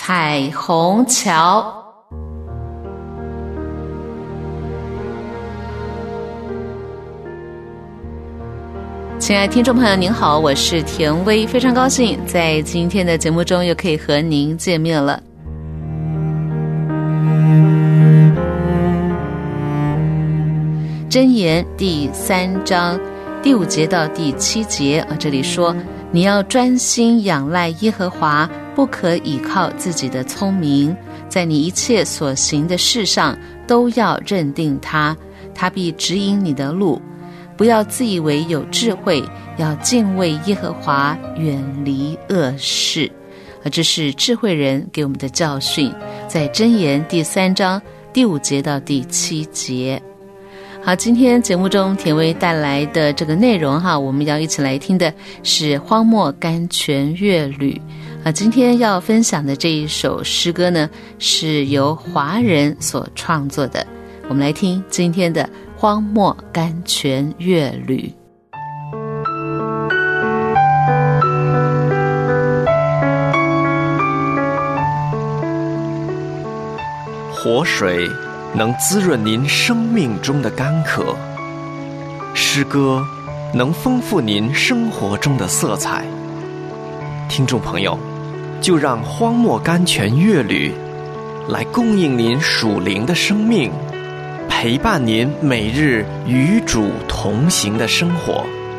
彩虹桥。亲爱的听众朋友您好，我是田薇，非常高兴在今天的节目中又可以和您见面了。箴言第3章第5节到第7节这里说，你要专心仰赖耶和华，不可倚靠自己的聪明，在你一切所行的事上都要认定他，他必指引你的路。不要自以为有智慧，要敬畏耶和华，远离恶事。这是智慧人给我们的教训，在箴言第3章第5节到第7节。好，今天节目中田薇带来的这个内容我们要一起来听的是荒漠甘泉乐旅。今天要分享的这一首诗歌呢，是由华人所创作的。我们来听今天的荒漠甘泉乐旅。 活水能滋润您生命中的干渴，诗歌能丰富您生活中的色彩。听众朋友，就让荒漠甘泉乐旅来供应您属灵的生命，陪伴您每日与主同行的生活。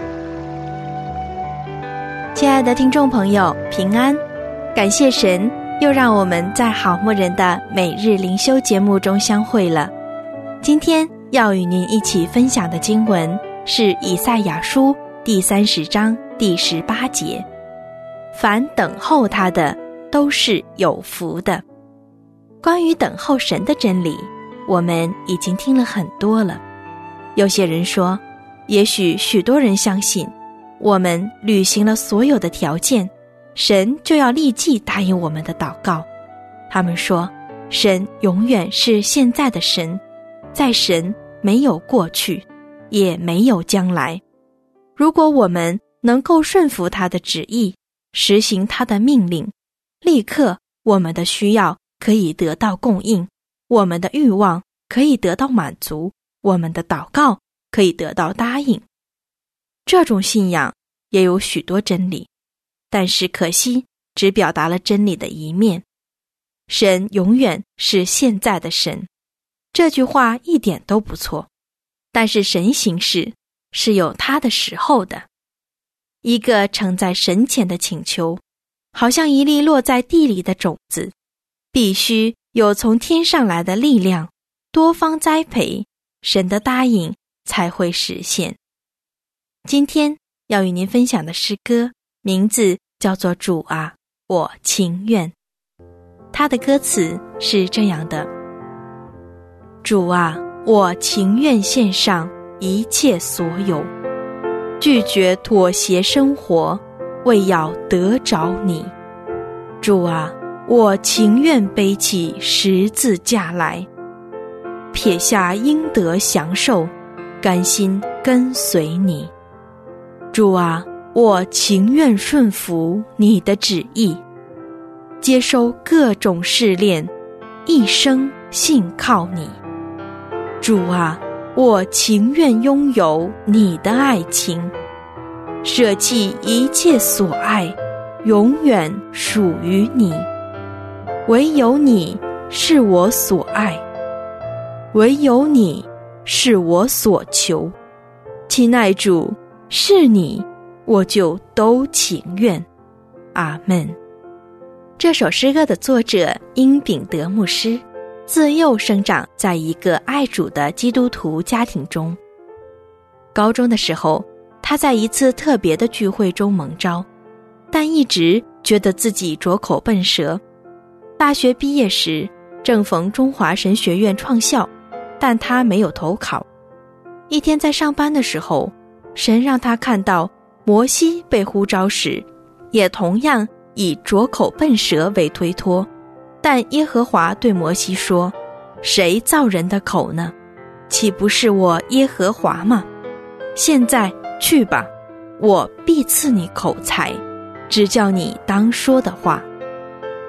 亲爱的听众朋友，平安！感谢神又让我们在好牧人的每日灵修节目中相会了。今天要与您一起分享的经文是以赛亚书第30章第18节，凡等候他的都是有福的。关于等候神的真理，我们已经听了很多了。有些人说，也许许多人相信，我们履行了所有的条件，神就要立即答应我们的祷告。他们说，神永远是现在的神，在神没有过去，也没有将来。如果我们能够顺服他的旨意，实行他的命令，立刻我们的需要可以得到供应，我们的欲望可以得到满足，我们的祷告可以得到答应。这种信仰也有许多真理，但是可惜只表达了真理的一面。神永远是现在的神，这句话一点都不错，但是神行事是有他的时候的。一个呈在神前的请求，好像一粒落在地里的种子，必须有从天上来的力量，多方栽培，神的答应才会实现。今天要与您分享的诗歌名字叫做主啊，我情愿。它的歌词是这样的：主啊，我情愿献上一切所有，拒绝妥协生活，为要得着你。主啊，我情愿背起十字架来，撇下应得享受，甘心跟随你。主啊，我情愿顺服你的旨意，接受各种试炼，一生信靠你。主啊，我情愿拥有你的爱情，舍弃一切所爱，永远属于你。唯有你是我所爱，唯有你是我所求。亲爱主，是你，我就都情愿。阿们。这首诗歌的作者殷秉德牧师，自幼生长在一个爱主的基督徒家庭中。高中的时候，他在一次特别的聚会中蒙召，但一直觉得自己拙口笨舌。大学毕业时，正逢中华神学院创校，但他没有投考。一天在上班的时候，神让他看到摩西被呼召时，也同样以拙口笨舌为推脱，但耶和华对摩西说，谁造人的口呢？岂不是我耶和华吗？现在去吧，我必赐你口才，只叫你当说的话。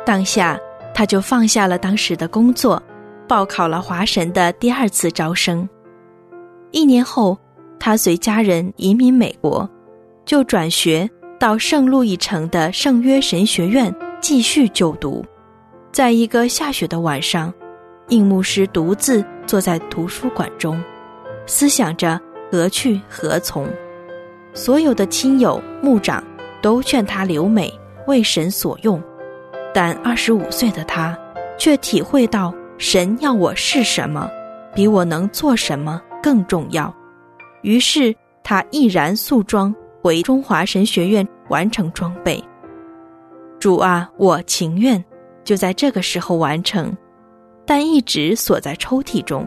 当下他就放下了当时的工作，报考了华神的第2次招生。1年后，他随家人移民美国，就转学到圣路易城的圣约神学院继续就读。在一个下雪的晚上，应牧师独自坐在图书馆中，思想着何去何从。所有的亲友牧长都劝他留美，为神所用，但25岁的他却体会到神要我是什么，比我能做什么更重要。于是他毅然素装回中华神学院完成装备。主啊，我情愿就在这个时候完成，但一直锁在抽屉中。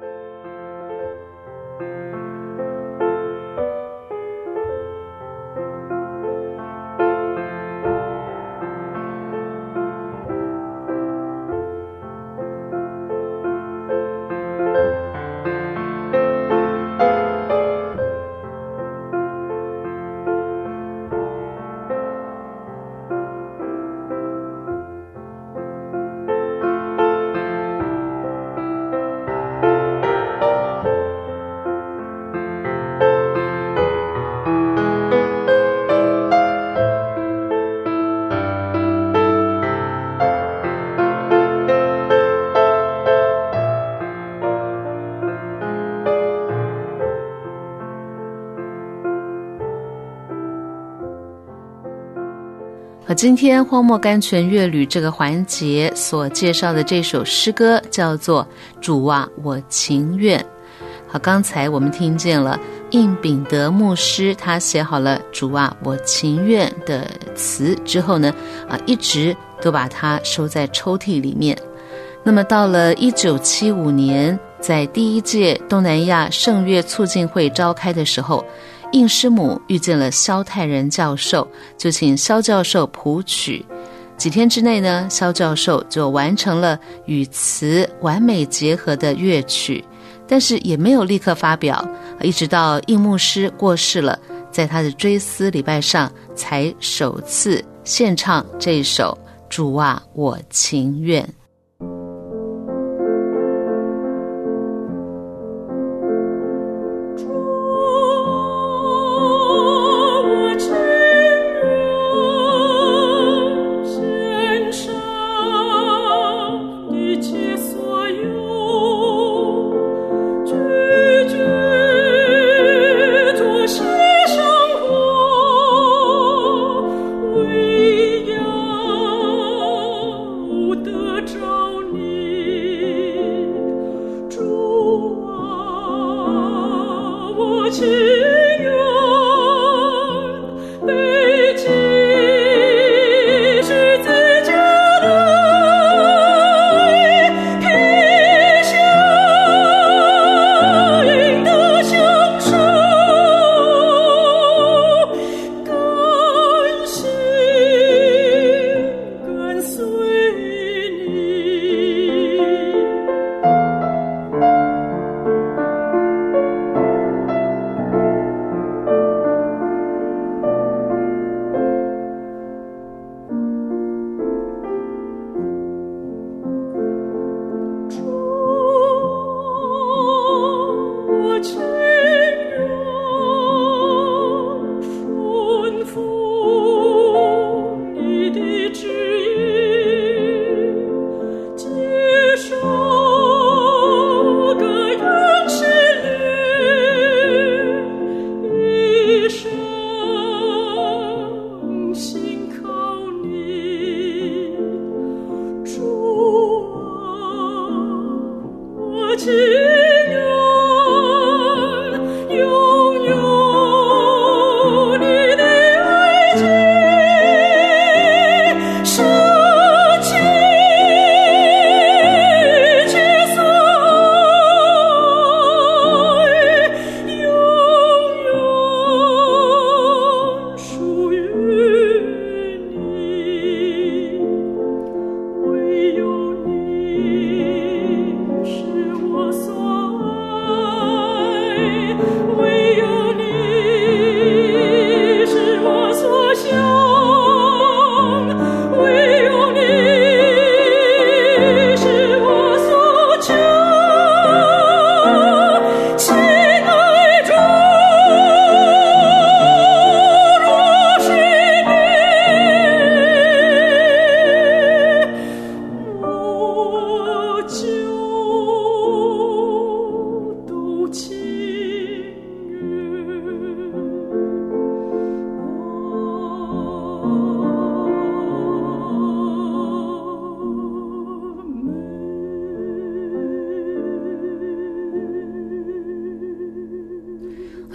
今天荒漠甘泉乐旅这个环节所介绍的这首诗歌叫做《主啊，我情愿》。好，刚才我们听见了应秉德牧师他写好了《主啊，我情愿》的词之后呢，一直都把它收在抽屉里面。那么到了1975年，在第1届东南亚圣乐促进会召开的时候，应师母遇见了萧泰仁教授，就请萧教授谱曲。几天之内呢，萧教授就完成了与词完美结合的乐曲，但是也没有立刻发表，一直到应牧师过世了，在他的追思礼拜上才首次献唱这首《主啊，我情愿》。 得着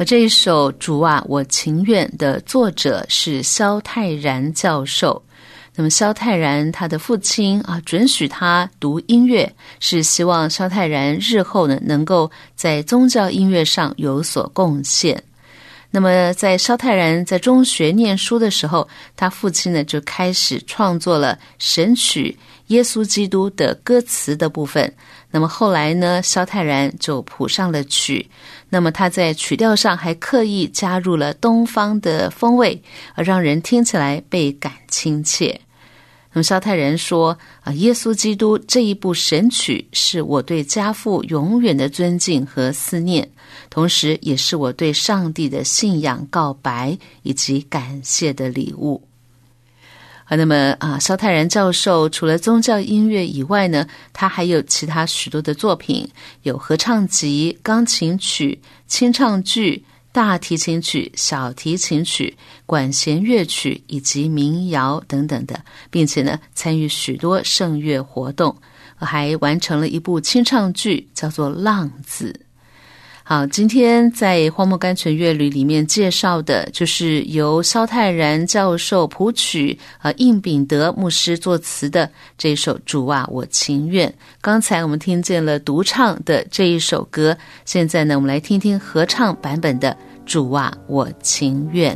而这一首《主啊，我情愿》的作者是萧泰然教授。那么萧泰然他的父亲准许他读音乐，是希望萧泰然日后呢能够在宗教音乐上有所贡献。那么在萧泰然在中学念书的时候，他父亲呢就开始创作了神曲耶稣基督的歌词的部分。那么后来呢，萧泰然就谱上了曲，那么他在曲调上还刻意加入了东方的风味，让人听起来倍感亲切。那么萧泰然说耶稣基督这一部神曲是我对家父永远的尊敬和思念，同时也是我对上帝的信仰告白以及感谢的礼物。那么萧泰然教授除了宗教音乐以外呢，他还有其他许多的作品，有合唱集、钢琴曲、清唱剧、大提琴曲、小提琴曲、管弦乐曲以及民谣等等的，并且呢参与许多圣乐活动，还完成了一部清唱剧叫做《浪子》。好，今天在荒漠甘泉乐旅里面介绍的就是由萧泰然教授谱曲，应秉德牧师作词的这一首《主啊，我情愿》。刚才我们听见了独唱的这一首歌，现在呢我们来听听合唱版本的《主啊，我情愿》。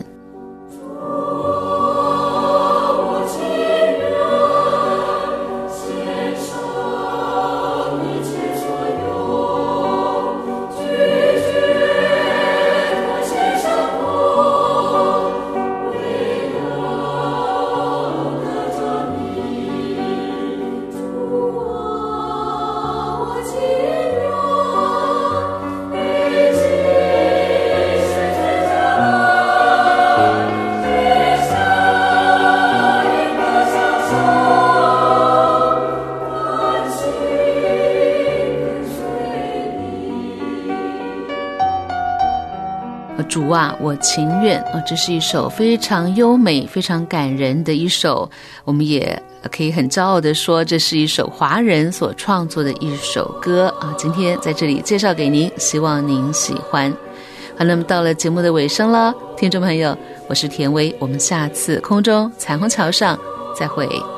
主啊，我情愿这是一首非常优美非常感人的一首，我们也可以很骄傲地说这是一首华人所创作的一首歌今天在这里介绍给您，希望您喜欢。好，那么到了节目的尾声了，听众朋友，我是田薇，我们下次空中彩虹桥上再会。